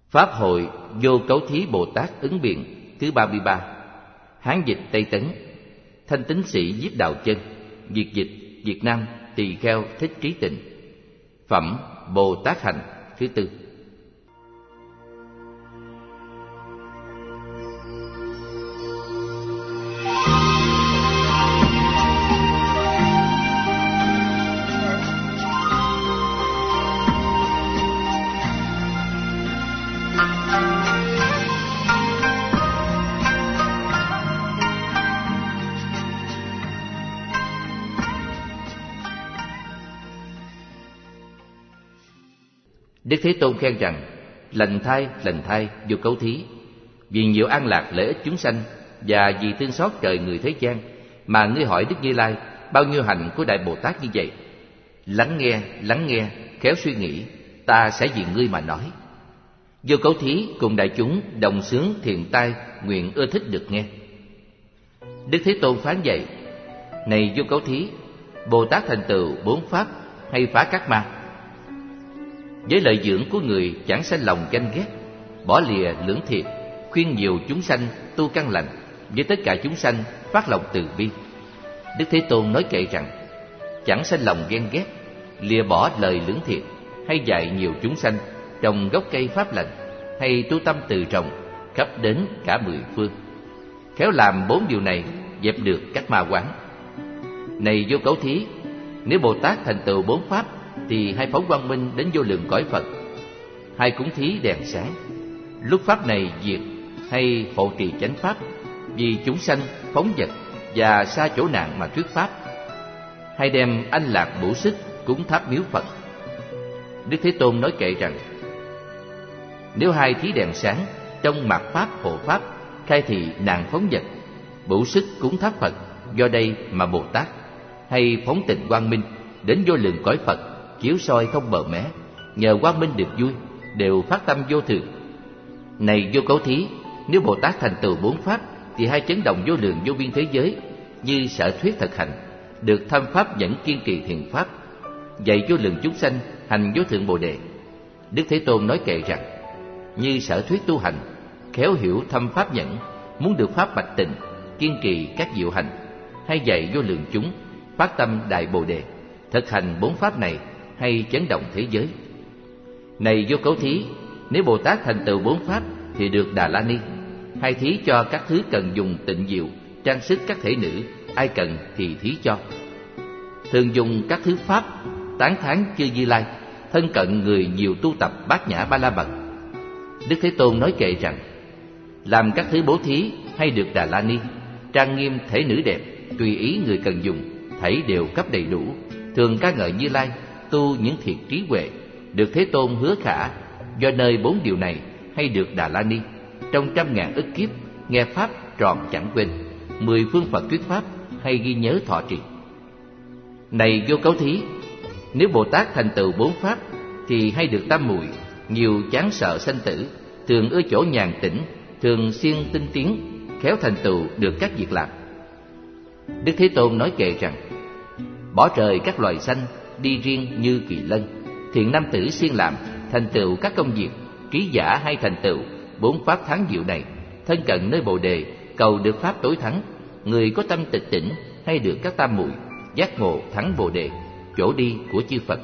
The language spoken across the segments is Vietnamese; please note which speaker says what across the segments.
Speaker 1: Pháp hội Vô Cấu Thí Bồ Tát ứng biện thứ 33. Hán dịch Tây Tấn. Thanh Tín Sĩ Diếp Đạo Chân. Việt dịch Việt Nam Tỳ Kheo Thích Trí Tịnh. Phẩm Bồ Tát Hành thứ 4. Đức Thế Tôn khen rằng: lành thay vô cấu thí, vì nhiều an lạc lợi ích chúng sanh và vì thương xót trời người thế gian mà ngươi hỏi Đức Như Lai bao nhiêu hạnh của Đại Bồ Tát như vậy. Lắng nghe, khéo suy nghĩ, ta sẽ vì ngươi mà nói. Vô cấu thí cùng đại chúng đồng xướng thiền tai, nguyện ưa thích được nghe. Đức Thế Tôn phán dạy: này vô cấu thí, Bồ Tát thành tựu 4 pháp hay phá các ma. Với lợi dưỡng của người chẳng sanh lòng ganh ghét, bỏ lìa lưỡng thiệt, khuyên nhiều chúng sanh tu căn lành, với tất cả chúng sanh phát lòng từ bi. Đức Thế Tôn nói kệ rằng: chẳng sanh lòng ghen ghét, lìa bỏ lời lưỡng thiệt, hay dạy nhiều chúng sanh trồng gốc cây pháp lành, hay tu tâm từ trọng khắp đến cả 10 phương. Khéo làm 4 điều này, dẹp được các ma quán. Này vô cấu thí, nếu Bồ Tát thành tựu 4 pháp thì hay phóng quang minh đến vô lượng cõi Phật, hay cúng thí đèn sáng, lúc pháp này diệt, hay hộ trì chánh pháp, vì chúng sanh phóng dật và xa chỗ nạn mà thuyết pháp, hay đem anh lạc bổ sức cúng tháp miếu Phật. Đức Thế Tôn nói kệ rằng: nếu hai thí đèn sáng trong mạt pháp hộ pháp, khai thị nạn phóng dật, bổ sức cúng tháp Phật, do đây mà Bồ Tát hay phóng tịnh quang minh đến vô lượng cõi Phật, chiếu soi không bờ mé, nhờ quang minh được vui, đều phát tâm vô thường. Này vô cấu thí, nếu Bồ Tát thành tựu 4 pháp thì hay chấn động vô lượng vô biên thế giới, như sở thuyết thực hành, được thâm pháp nhẫn kiên trì thiền pháp, dạy vô lượng chúng sanh hành vô thượng Bồ đề. Đức Thế Tôn nói kệ rằng: như sở thuyết tu hành, khéo hiểu thâm pháp nhẫn, muốn được pháp bạch tịnh, kiên trì các diệu hành, hay dạy vô lượng chúng phát tâm đại Bồ đề, thực hành 4 pháp này, hay chấn động thế giới. Này vô cấu thí, nếu Bồ Tát thành tựu 4 pháp thì được Đà La Ni, hay thí cho các thứ cần dùng tịnh diệu, trang sức các thể nữ, ai cần thì thí cho. Thường dùng các thứ pháp tán thán chư Như Lai, thân cận người nhiều tu tập bát nhã ba la mật. Đức Thế Tôn nói kệ rằng: làm các thứ bố thí hay được Đà La Ni, trang nghiêm thể nữ đẹp, tùy ý người cần dùng, thảy đều cấp đầy đủ. Thường ca ngợi Như Lai, tu những thiệt trí huệ, được Thế Tôn hứa khả, do nơi 4 điều này hay được Đà La Ni, trong 100.000 ức kiếp nghe pháp tròn chẳng quên, 10 phương Phật thuyết pháp hay ghi nhớ thọ trì. Này vô cấu thí, nếu Bồ Tát thành tựu 4 pháp thì hay được tam muội, nhiều chán sợ sanh tử, thường ưa chỗ nhàn tĩnh, thường siêng tinh tiến, khéo thành tựu được các việc làm. Đức Thế Tôn nói kệ rằng: bỏ trời các loài sanh, đi riêng như kỳ lân, thiện nam tử siêng làm, thành tựu các công việc, trí giả hay thành tựu 4 pháp thắng diệu này, thân cận nơi Bồ đề, cầu được pháp tối thắng, người có tâm tịch tỉnh, hay được các tam muội, giác ngộ thắng Bồ đề, chỗ đi của chư Phật.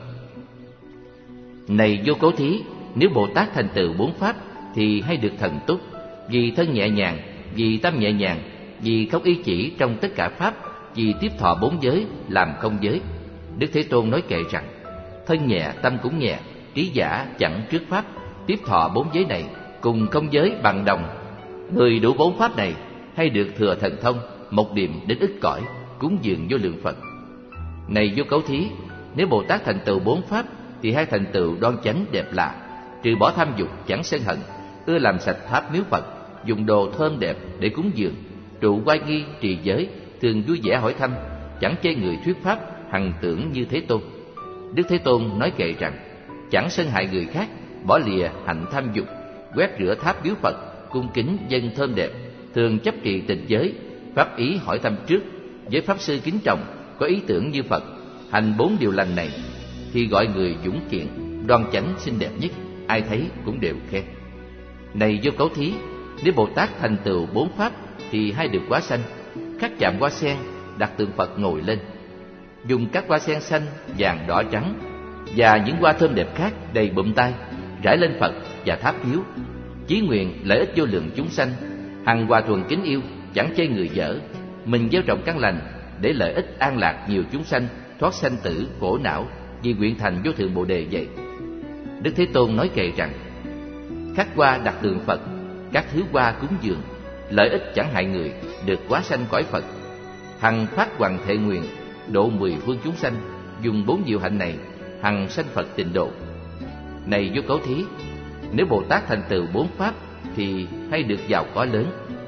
Speaker 1: Này vô cấu thí, nếu Bồ Tát thành tựu 4 pháp thì hay được thần túc, vì thân nhẹ nhàng, vì tâm nhẹ nhàng, vì không ý chỉ trong tất cả pháp, vì tiếp thọ 4 giới làm không giới. Đức Thế Tôn nói kệ rằng: thân nhẹ tâm cũng nhẹ, trí giả chẳng trước pháp, tiếp thọ 4 giới này cùng không giới bằng đồng. Người đủ 4 pháp này hay được thừa thần thông, một điểm đến ích cõi, cúng dường vô lượng Phật. Này vô cấu thí, nếu Bồ Tát thành tựu 4 pháp thì hay thành tựu đoan chánh đẹp lạ, trừ bỏ tham dục chẳng sân hận, ưa làm sạch tháp miếu Phật, dùng đồ thơm đẹp để cúng dường, trụ oai nghi trì giới, thường vui vẻ hỏi thăm, chẳng chê người thuyết pháp, hằng tưởng như Thế Tôn. Đức Thế Tôn nói kệ rằng: chẳng sân hại người khác, bỏ lìa hạnh tham dục, quét rửa tháp miếu Phật, cung kính dâng thơm đẹp, thường chấp trì tịnh giới, pháp ý hỏi thăm trước, với pháp sư kính trọng, có ý tưởng như Phật, hành 4 điều lành này, thì gọi người dũng kiện, đoan chánh xinh đẹp nhất, ai thấy cũng đều khen. Này Vô Cấu Thí, nếu Bồ Tát thành tựu 4 pháp thì hay được quá sanh. Khắc chạm hoa sen, đặt tượng Phật ngồi lên, dùng các hoa sen xanh, vàng, đỏ, trắng và những hoa thơm đẹp khác đầy bụm tay rải lên Phật và tháp hiếu, chí nguyện lợi ích vô lượng chúng sanh, hằng hòa thuận kính yêu, chẳng chê người dở. Mình gieo trồng căn lành để lợi ích an lạc nhiều chúng sanh thoát sanh tử khổ não, vì nguyện thành vô thượng Bồ Đề vậy. Đức Thế Tôn nói kệ rằng: khắc hoa đặt tượng Phật, các thứ hoa cúng dường, lợi ích chẳng hại người, được quá sanh cõi Phật. Hằng phát hoằng thệ nguyện, độ 10 phương chúng sanh, dùng 4 diệu hạnh này, hằng sanh Phật tịnh độ. Này Vô Cấu Thí, nếu Bồ Tát thành tựu 4 pháp thì hay được giàu có lớn.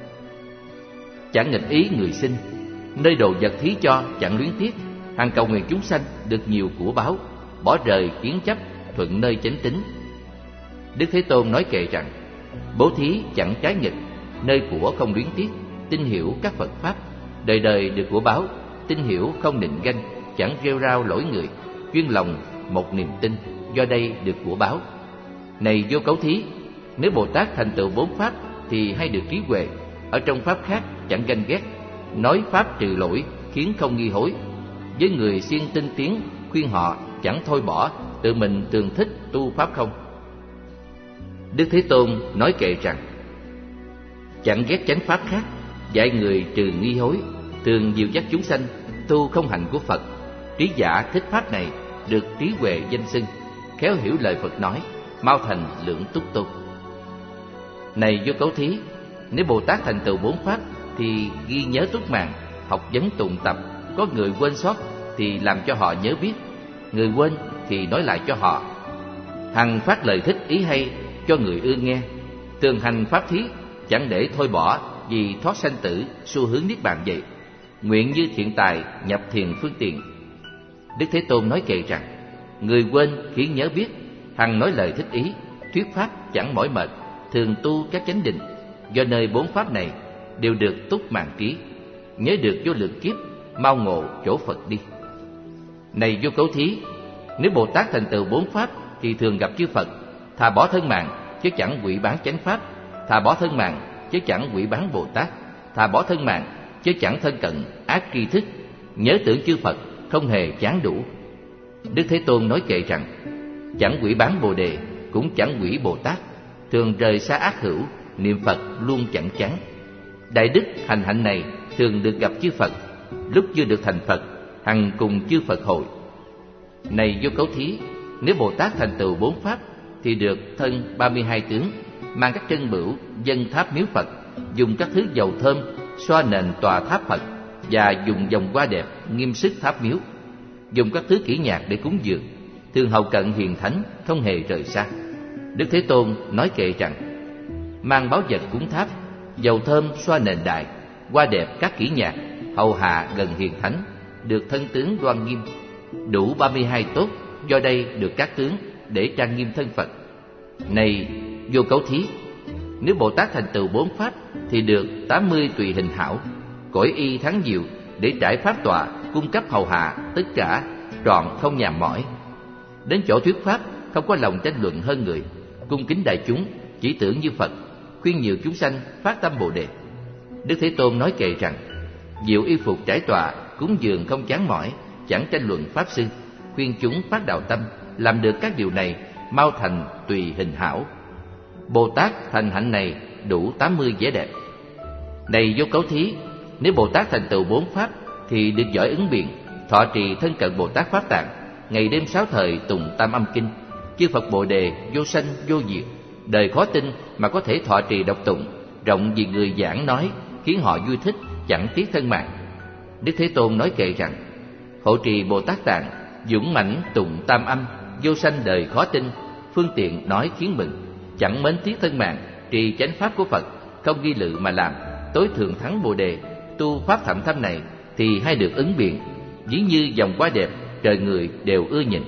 Speaker 1: Chẳng nghịch ý người sinh, nơi đồ vật thí cho chẳng luyến tiếc, hằng cầu nguyện chúng sanh được nhiều của báo, bỏ rời kiến chấp, thuận nơi chánh tín. Đức Thế Tôn nói kệ rằng: bố thí chẳng trái nghịch, nơi của không luyến tiếc, tin hiểu các Phật pháp, đời đời được của báo, tin hiểu không nịnh ganh, chẳng rêu rao lỗi người, chuyên lòng một niềm tin, do đây được của báo. Này Vô Cấu Thí, nếu Bồ Tát thành tựu 4 pháp thì hay được trí huệ, ở trong pháp khác chẳng ganh ghét, nói pháp trừ lỗi khiến không nghi hối. Với người siêng tinh tiến khuyên họ chẳng thôi bỏ, tự mình tường thích tu pháp không. Đức Thế Tôn nói kệ rằng: chẳng ghét chánh pháp khác, dạy người trừ nghi hối, thường dìu dắt chúng sanh tu không hạnh của Phật. Trí giả thích pháp này, được trí huệ danh xưng, khéo hiểu lời Phật nói, mau thành lượng túc tôn. Này Vô Cấu Thí, nếu Bồ Tát thành tựu 4 pháp thì ghi nhớ túc mạng, học vấn tụng tập. Có người quên sót thì làm cho họ nhớ biết, người quên thì nói lại cho họ. Hằng phát lời thích ý hay cho người ưa nghe, thường hành pháp thí, chẳng để thôi bỏ, vì thoát sanh tử xu hướng niết bàn vậy. Nguyện như thiện tài nhập thiền phương tiện. Đức Thế Tôn nói kệ rằng: người quên khiến nhớ biết, hằng nói lời thích ý, thuyết pháp chẳng mỏi mệt, thường tu các chánh định, do nơi 4 pháp này đều được túc mạng trí, nhớ được vô lượng kiếp, mau ngộ chỗ Phật đi. Này Vô Cấu Thí, nếu Bồ Tát thành tựu 4 pháp thì thường gặp chư Phật, thà bỏ thân mạng chứ chẳng hủy bán chánh pháp, thà bỏ thân mạng chứ chẳng hủy bán Bồ Tát, thà bỏ thân mạng chứ chẳng thân cận ác tri thức, nhớ tưởng chư Phật không hề chán đủ. Đức Thế Tôn nói kệ rằng: chẳng hủy bán Bồ Đề, cũng chẳng hủy Bồ Tát, thường rời xa ác hữu, niệm Phật luôn chẳng chán. Đại đức hành hạnh này thường được gặp chư Phật, lúc chưa được thành Phật, hằng cùng chư Phật hội. Này Vô Cấu Thí, nếu Bồ Tát thành tựu 4 pháp thì được thân 32 tướng, mang các chân bửu dâng tháp miếu Phật, dùng các thứ dầu thơm xoa nền tòa tháp Phật, và dùng vòng hoa đẹp nghiêm sức tháp miếu, dùng các thứ kỹ nhạc để cúng dường, thường hầu cận hiền thánh, không hề rời xa. Đức Thế Tôn nói kệ rằng: mang báu vật cúng tháp, dầu thơm xoa nền đài, hoa đẹp các kỹ nhạc, hầu hạ gần hiền thánh, được thân tướng đoan nghiêm, đủ 32 tốt, do đây được các tướng để trang nghiêm thân Phật. Này Vô Cấu Thí, nếu Bồ Tát thành tựu 4 pháp thì được 80 tùy hình hảo, cõi y thắng diệu, để trải pháp tọa, cung cấp hầu hạ tất cả, trọn không nhàm mỏi. Đến chỗ thuyết pháp không có lòng tranh luận hơn người, cung kính đại chúng, chỉ tưởng như Phật, khuyên nhiều chúng sanh phát tâm Bồ Đề. Đức Thế Tôn nói kệ rằng: diệu y phục trải tọa, cúng dường không chán mỏi, chẳng tranh luận pháp sư, khuyên chúng phát đạo tâm, làm được các điều này, mau thành tùy hình hảo. Bồ Tát thành hạnh này đủ 80 vẻ đẹp. Này Vô Cấu Thí, nếu Bồ Tát thành tựu 4 pháp thì được giỏi ứng biện, thọ trì thân cận Bồ Tát Pháp Tạng, ngày đêm 6 thời tùng Tam Âm Kinh, chư Phật Bồ Đề vô sanh vô diệt, đời khó tin mà có thể thọ trì đọc tụng, rộng vì người giảng nói, khiến họ vui thích, chẳng tiếc thân mạng. Đức Thế Tôn nói kệ rằng: hộ trì Bồ Tát Tạng, dũng mãnh tụng Tam Âm, vô sanh đời khó tin, phương tiện nói khiến mừng, chẳng mến tiếc thân mạng, trì chánh pháp của Phật, không ghi lự mà làm, tối thượng thắng Bồ Đề, tu pháp thậm thâm này thì hay được ứng biện, ví như dòng hoa đẹp, trời người đều ưa nhìn.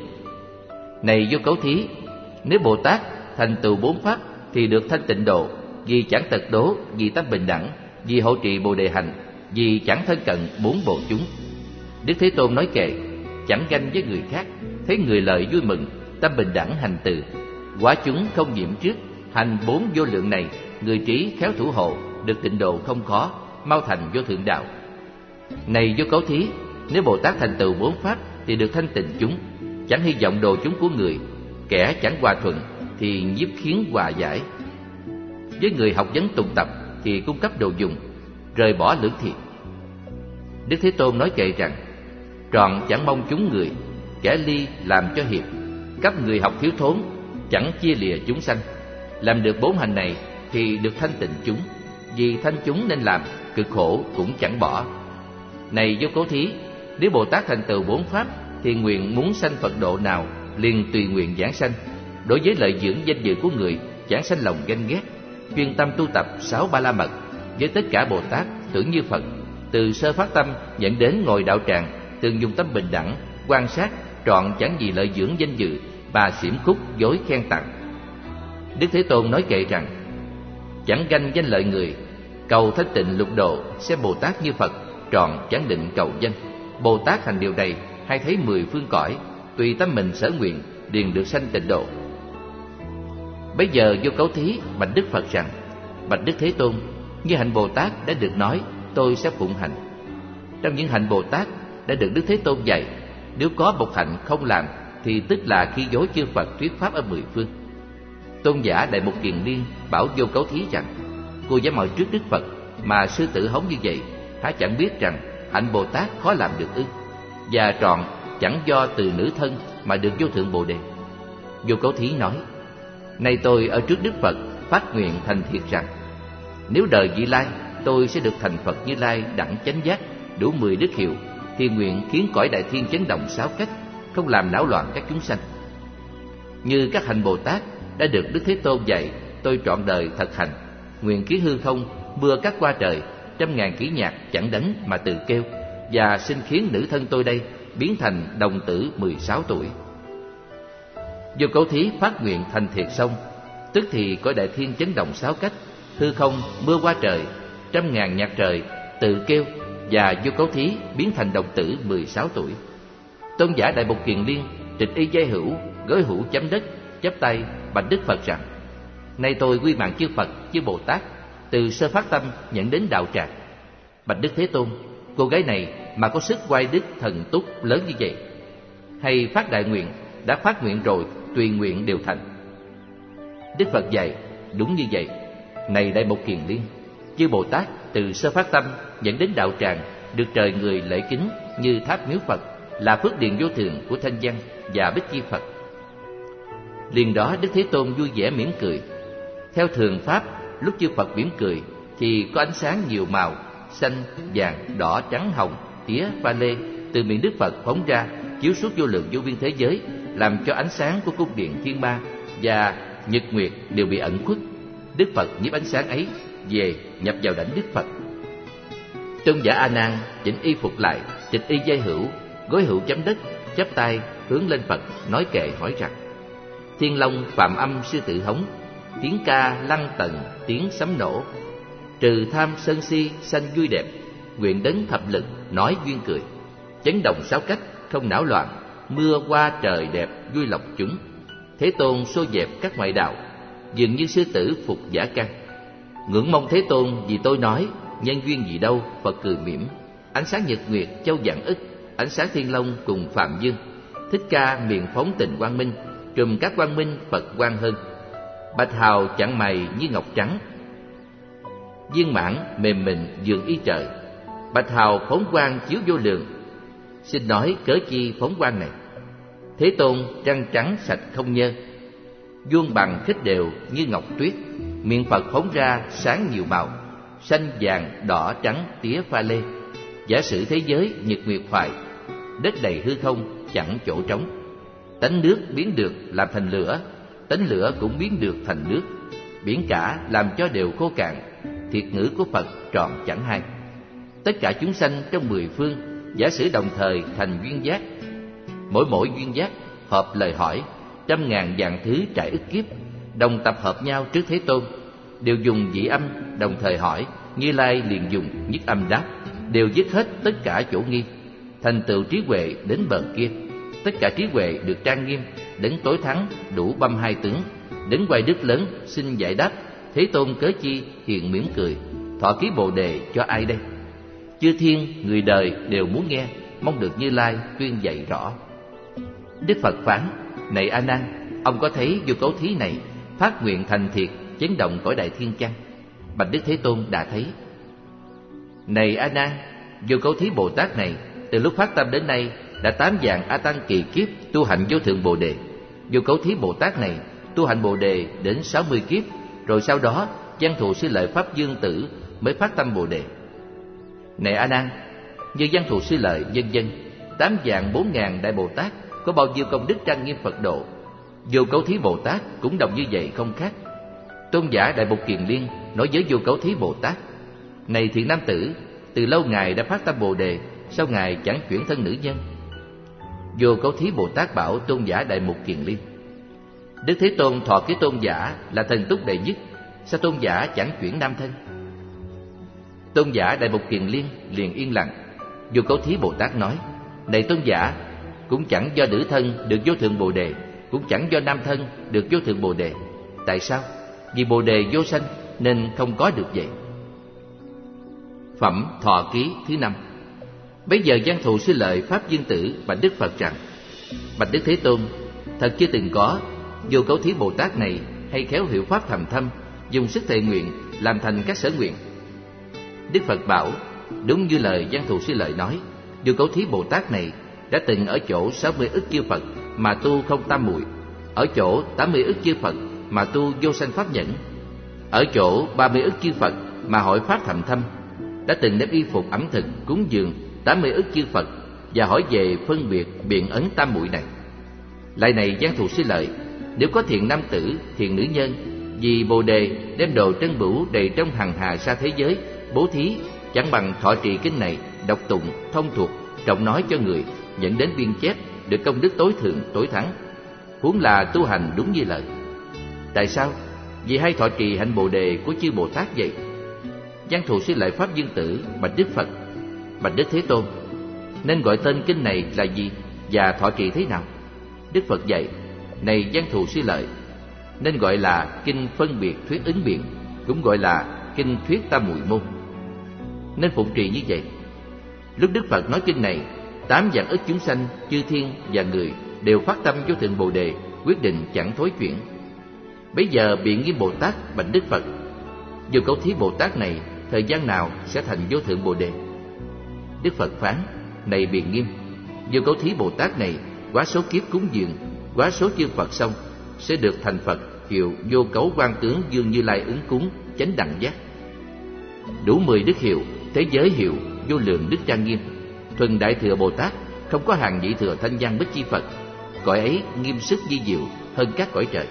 Speaker 1: Này Vô Cấu Thí, nếu Bồ Tát thành tựu 4 pháp thì được thanh tịnh độ, vì chẳng tật đố, vì tâm bình đẳng, vì hộ trì Bồ Đề hành, vì chẳng thân cận 4 bộ chúng. Đức Thế Tôn nói kệ: chẳng ganh với người khác, thấy người lợi vui mừng, tâm bình đẳng hành từ, quả chúng không nhiễm trước, Hành 4 vô lượng này, người trí khéo thủ hộ, được tịnh độ không khó, mau thành vô thượng đạo. Này Vô Cấu Thí, nếu Bồ Tát thành tựu 4 pháp thì được thanh tịnh chúng, chẳng hy vọng độ chúng của người. Kẻ chẳng hòa thuận thì nhiếp khiến hòa giải. Với người học vấn tùng tập thì cung cấp đồ dùng, rời bỏ lưỡng thiệt. Đức Thế Tôn nói kệ rằng: trọn chẳng mong chúng người, kẻ ly làm cho hiệp, cấp người học thiếu thốn, chẳng chia lìa chúng sanh. Làm được 4 hành này thì được thanh tịnh chúng, vì thanh chúng nên làm, cực khổ cũng chẳng bỏ. Này Vô Cấu Thí, nếu Bồ Tát thành tựu 4 pháp thì nguyện muốn sanh Phật độ nào liền tùy nguyện giảng sanh. Đối với lợi dưỡng danh dự của người, chẳng sanh lòng ganh ghét, chuyên tâm tu tập 6 Ba La Mật. Với tất cả Bồ Tát tưởng như Phật, từ sơ phát tâm dẫn đến ngồi đạo tràng, thường dùng tâm bình đẳng quan sát, trọn chẳng vì lợi dưỡng danh dự mà xiểm khúc dối khen tặng. Đức Thế Tôn nói kệ rằng: chẳng ganh danh lợi người, cầu thanh tịnh lục độ, xem Bồ Tát như Phật, trọn chẳng định cầu danh. Bồ Tát hành điều này, hay thấy 10 phương cõi, tùy tâm mình sở nguyện, liền được sanh tịnh độ. Bấy giờ Vô Cấu Thí bạch Đức Phật rằng: bạch Đức Thế Tôn, như hạnh Bồ Tát đã được nói, tôi sẽ phụng hành. Trong những hạnh Bồ Tát đã được Đức Thế Tôn dạy, nếu có một hạnh không làm thì tức là khi dối chư Phật thuyết pháp ở 10 phương. Tôn giả Đại Mục Kiền Liên bảo Vô Cấu Thí rằng: cô dám hỏi trước Đức Phật mà sư tử hống như vậy, há chẳng biết rằng hạnh Bồ Tát khó làm được ư? Và trọn chẳng do từ nữ thân mà được vô thượng Bồ Đề. Vô Cấu Thí nói: nay tôi ở trước Đức Phật phát nguyện thành thiệt rằng, nếu đời vị lai tôi sẽ được thành Phật Như Lai đẳng chánh giác, đủ 10 đức hiệu, thì nguyện khiến cõi đại thiên chấn động 6 cách, không làm náo loạn các chúng sanh. Như các hạnh Bồ Tát đã được Đức Thế Tôn dạy, tôi trọn đời thật hành, nguyện khiến hư không mưa cắt qua trời, 100.000 kỹ nhạc chẳng đánh mà tự kêu, và xin khiến nữ thân tôi đây biến thành đồng tử 16 tuổi. Vô Cấu Thí phát nguyện thành thiệt xong, tức thì cõi đại thiên chấn động 6 cách, hư không mưa qua trời, 100.000 nhạc trời tự kêu, và Vô Cấu Thí biến thành đồng tử 16 tuổi. Tôn giả Đại Mục Kiền Liên trịch y giai hữu, gối hữu chấm đất, chắp tay bạch Đức Phật rằng: nay tôi quy mạng chư Phật chư Bồ Tát, từ sơ phát tâm nhận đến đạo tràng. Bạch Đức Thế Tôn, cô gái này mà có sức oai đức thần túc lớn như vậy, hay phát đại nguyện, đã phát nguyện rồi tùy nguyện đều thành. Đức Phật dạy: đúng như vậy. Này Đại Mục Kiền Liên, chư Bồ Tát từ sơ phát tâm dẫn đến đạo tràng, được trời người lễ kính như tháp miếu Phật, là phước điền vô thường của Thanh Văn và Bích Chi Phật. Liền đó Đức Thế Tôn vui vẻ mỉm cười. Theo thường pháp, lúc chư Phật mỉm cười thì có ánh sáng nhiều màu, xanh, vàng, đỏ, trắng, hồng, tía, pha lê từ miệng Đức Phật phóng ra, chiếu suốt vô lượng vô biên thế giới, làm cho ánh sáng của cung điện thiên ma và nhật nguyệt đều bị ẩn khuất. Đức Phật nhiếp ánh sáng ấy về nhập vào đảnh Đức Phật. Tôn giả A Nan chỉnh y phục lại, trịch y giai hữu, gối hữu chấm đất, chắp tay hướng lên Phật, nói kệ hỏi rằng: thiên long phạm âm sư tử hống, tiếng ca lăng tận tiếng sấm nổ, trừ tham sân si sanh vui đẹp, nguyện đấng thập lực nói duyên cười, chấn động 6 cách không náo loạn, mưa qua trời đẹp vui lộc chúng. Thế Tôn xô dẹp các ngoại đạo, dường như sư tử phục giả căn. Ngưỡng mong Thế Tôn vì tôi nói, nhân duyên gì đâu. Phật cười mỉm. Ánh sáng nhật nguyệt châu vạn ức, ánh sáng thiên long cùng phạm dương. Thích Ca miệng phóng tình quang minh, trùm các quang minh Phật quang hơn. Bạch hào chẳng mày như ngọc trắng, viên mãn mềm mịn dường y trời. Bạch hào phóng quang chiếu vô lượng, xin nói cớ chi phóng quang này. Thế Tôn trăng trắng sạch không nhơ, vuông bằng khích đều như ngọc tuyết. Miệng Phật phóng ra sáng nhiều màu, xanh vàng đỏ trắng tía pha lê. Giả sử thế giới nhật nguyệt hoài, đất đầy hư không chẳng chỗ trống. Tánh nước biến được làm thành lửa, tánh lửa cũng biến được thành nước. Biển cả làm cho đều khô cạn, thiệt ngữ của Phật trọn chẳng hay. Tất cả chúng sanh trong 10 phương, giả sử đồng thời thành duyên giác. Mỗi duyên giác hợp lời hỏi, 100.000 vạn thứ trải ức kiếp, đồng tập hợp nhau trước Thế Tôn, đều dùng vị âm đồng thời hỏi. Như Lai liền dùng nhất âm đáp, đều dứt hết tất cả chỗ nghi, thành tựu trí huệ đến bờ kia. Tất cả trí huệ được trang nghiêm, đến tối thắng đủ 32 tướng, Đấng Hoài Đức lớn xin giải đáp, Thế Tôn cớ chi hiền mỉm cười, thọ ký Bồ đề cho ai đây? Chư thiên, người đời đều muốn nghe, mong được Như Lai tuyên dạy rõ. Đức Phật phán: Này A Nan, ông có thấy vô cấu thí này phát nguyện thành thiệt, chấn động cõi đại thiên chăng? Bạch Đức Thế Tôn đã thấy. Này A Nan, vô cấu thí Bồ Tát này từ lúc phát tâm đến nay đã 8 vạn A Tăng kỳ kiếp tu hành vô thượng Bồ đề. Vô cấu thí Bồ Tát này tu hành Bồ đề đến 60 kiếp, rồi sau đó Văn Thù Sư Lợi Pháp Dương Tử mới phát tâm Bồ đề. Này A Nan, như Văn Thù Sư Lợi vân vân 8 vạn 4 ngàn đại Bồ Tát có bao nhiêu công đức trang nghiêm Phật độ, vô cấu thí Bồ Tát cũng đồng như vậy không khác. Tôn giả Đại Bột Kiền Liên nói với vô cấu thí Bồ Tát: Này thiện nam tử, từ lâu ngài đã phát tâm Bồ đề, sao ngài chẳng chuyển thân nữ nhân? Vô cấu thí Bồ Tát bảo tôn giả Đại Mục Kiền Liên: Đức Thế Tôn thọ ký tôn giả là thần túc đệ nhất, sao tôn giả chẳng chuyển nam thân? Tôn giả Đại Mục Kiền Liên liền yên lặng. Vô cấu thí Bồ Tát nói: Này tôn giả, cũng chẳng do nữ thân được vô thượng Bồ đề, cũng chẳng do nam thân được vô thượng Bồ đề. Tại sao? Vì Bồ đề vô sanh nên không có được vậy. Phẩm thọ ký thứ 5. Bấy giờ Văn Thù Sư Lợi Pháp Dương Tử bạch Đức Phật rằng: Bạch Đức Thế Tôn, thật chưa từng có vô cấu thí Bồ Tát này hay khéo hiệu pháp thầm thâm, dùng sức thệ nguyện làm thành các sở nguyện. Đức Phật bảo: Đúng như lời Văn Thù Sư Lợi nói, vô cấu thí Bồ Tát này đã từng ở chỗ 60 ức chư Phật mà tu không tam muội, ở chỗ 80 ức chư Phật mà tu vô sanh pháp nhẫn, ở chỗ 30 ức chư Phật mà hỏi pháp thầm thâm, đã từng đem y phục ẩm thực cúng dường 80 ức chư Phật và hỏi về phân biệt biện ấn tam muội này. Lại này Văn Thù Sư Lợi, nếu có thiện nam tử, thiện nữ nhân vì Bồ đề đem đồ trân bửu đầy trong hằng hà sa thế giới bố thí, chẳng bằng thọ trì kinh này, đọc tụng thông thuộc, trọng nói cho người, dẫn đến biên chép, được công đức tối thượng tối thắng, huống là tu hành đúng như lời. Tại sao? Vì hay thọ trì hạnh Bồ đề của chư Bồ Tát vậy. Văn Thù Sư Lợi Pháp Dương Tử bạch Đức Phật: Bạch Đức Thế Tôn, nên gọi tên kinh này là gì và thọ trì thế nào? Đức Phật dạy: Này Văn Thù Sư Lợi, nên gọi là kinh phân biệt thuyết ứng biện, cũng gọi là kinh thuyết tam muội môn. Nên phụng trì như vậy. Lúc Đức Phật nói kinh này, 8 vạn ức chúng sanh, chư thiên và người đều phát tâm vô thượng Bồ đề, quyết định chẳng thối chuyển. Bấy giờ Biện Nghiêm Bồ Tát bạch Đức Phật: Vô cấu thí Bồ Tát này thời gian nào sẽ thành vô thượng Bồ đề? Đức Phật phán: Này Biện Nghiêm, vô cấu thí Bồ Tát này quá số kiếp cúng dường, quá số chư Phật xong sẽ được thành Phật, hiệu vô cấu quan tướng Dương Như Lai ứng cúng chánh đẳng giác. Đủ 10 đức hiệu, thế giới hiệu, vô lượng đức trang nghiêm. Thuần Đại Thừa Bồ Tát không có hàng nhị thừa thanh văn bích chi Phật, cõi ấy nghiêm sức vi diệu hơn các cõi trời.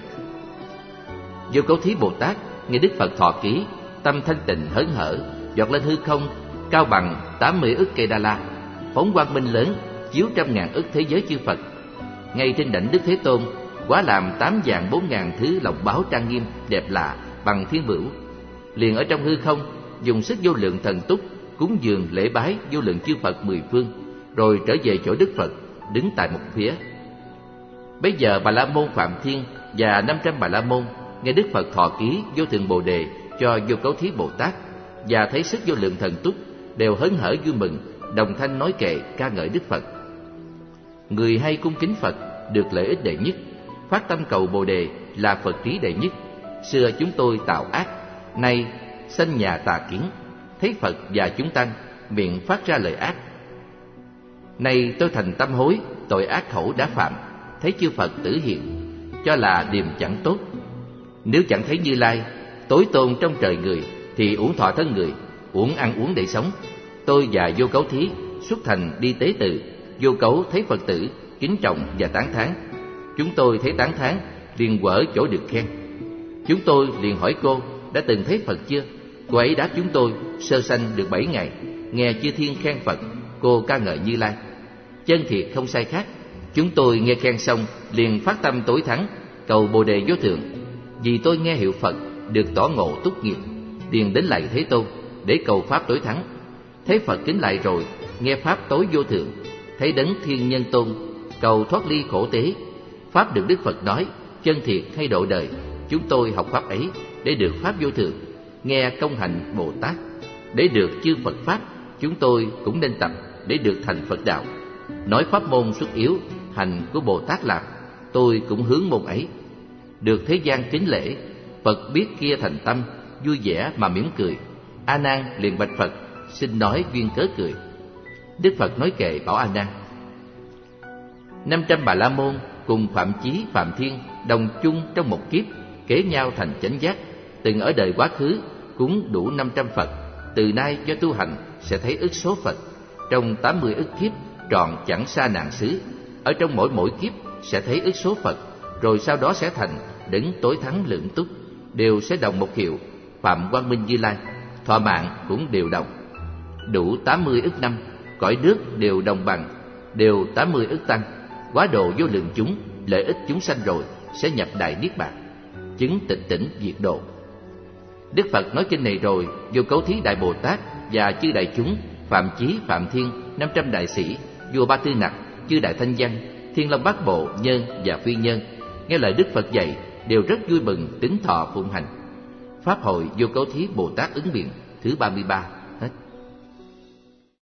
Speaker 1: Vô cấu thí Bồ Tát nghe Đức Phật thọ ký, tâm thanh tịnh hớn hở, giọt lên hư không cao bằng 80 ức cây Đa La, phóng quang minh lớn chiếu 100.000 ức thế giới chư Phật. Ngay trên đảnh Đức Thế Tôn quá làm 8 vạn 4 ngàn thứ lộc báo trang nghiêm đẹp lạ bằng thiên bửu. Liền ở trong hư không dùng sức vô lượng thần túc cúng dường lễ bái vô lượng chư Phật 10 phương, rồi trở về chỗ Đức Phật đứng tại một phía. Bấy giờ Bà La Môn Phạm Thiên và 500 Bà La Môn nghe Đức Phật thọ ký vô thượng Bồ đề cho vô cấu thí Bồ Tát và thấy sức vô lượng thần túc, đều hớn hở vui mừng, đồng thanh nói kệ ca ngợi Đức Phật. Người hay cung kính Phật được lợi ích đệ nhất, phát tâm cầu Bồ đề là Phật trí đệ nhất. Xưa chúng tôi tạo ác, nay sanh nhà tà kiến, thấy Phật và chúng tăng miệng phát ra lời ác. Nay tôi thành tâm hối, tội ác khẩu đã phạm, thấy chư Phật tử hiện, cho là điềm chẳng tốt. Nếu chẳng thấy Như Lai tối tôn trong trời người, thì uổng thọ thân người, uổng ăn uống để sống. Tôi và vô cấu thí xuất thành đi tế tự, vô cấu thấy Phật tử kính trọng và tán thán. Chúng tôi thấy tán thán liền quở chỗ được khen. Chúng tôi liền hỏi cô đã từng thấy Phật chưa? Cô ấy đáp chúng tôi sơ sanh được 7 ngày, nghe chư thiên khen Phật, cô ca ngợi Như Lai. Chân thiệt không sai khác. Chúng tôi nghe khen xong liền phát tâm tối thắng cầu Bồ đề vô thượng. Vì tôi nghe hiệu Phật được tỏ ngộ túc nghiệp, liền đến lạy Thế Tôn để cầu pháp tối thắng. Thấy Phật kính lại rồi, nghe pháp tối vô thượng, thấy đấng Thiên Nhân Tôn cầu thoát ly khổ tế. Pháp được Đức Phật nói chân thiệt hay độ đời, chúng tôi học pháp ấy để được pháp vô thường, nghe công hạnh Bồ Tát. Để được chư Phật Pháp, chúng tôi cũng nên tập để được thành Phật Đạo. Nói pháp môn xuất yếu, hành của Bồ Tát làm, tôi cũng hướng môn ấy. Được thế gian kính lễ, Phật biết kia thành tâm, vui vẻ mà mỉm cười. A Nan liền bạch Phật, xin nói duyên cớ cười. Đức Phật nói kệ bảo A Nan: 500 Bà La Môn cùng Phạm Chí, Phạm Thiên đồng chung trong một kiếp, kế nhau thành chánh giác. Từng ở đời quá khứ cúng đủ 500 Phật, từ nay do tu hành sẽ thấy ức số Phật. Trong 80 ức kiếp tròn chẳng xa nạn xứ, ở trong mỗi kiếp sẽ thấy ức số Phật, rồi sau đó sẽ thành đấng tối thắng lượng túc, đều sẽ đồng một hiệu, Phạm Quang Minh Như Lai. Thọ mạng cũng đều đồng, đủ 80 ức năm, cõi nước đều đồng bằng, đều 80 ức tăng. Quá độ vô lượng chúng, lợi ích chúng sanh rồi sẽ nhập đại niết bàn, chứng tịch tỉnh diệt độ. Đức Phật nói kinh này rồi, Vô Cấu Thí Đại Bồ Tát và chư đại chúng, Phạm Chí, Phạm Thiên, 500 đại sĩ, vua Ba Tư Nặc, chư đại thanh văn, Thiên Long Bát Bộ, nhân và phi nhân, nghe lời Đức Phật dạy đều rất vui mừng, tín thọ phụng hành. Pháp hội Vô Cấu Thí Bồ Tát ứng biện thứ 33.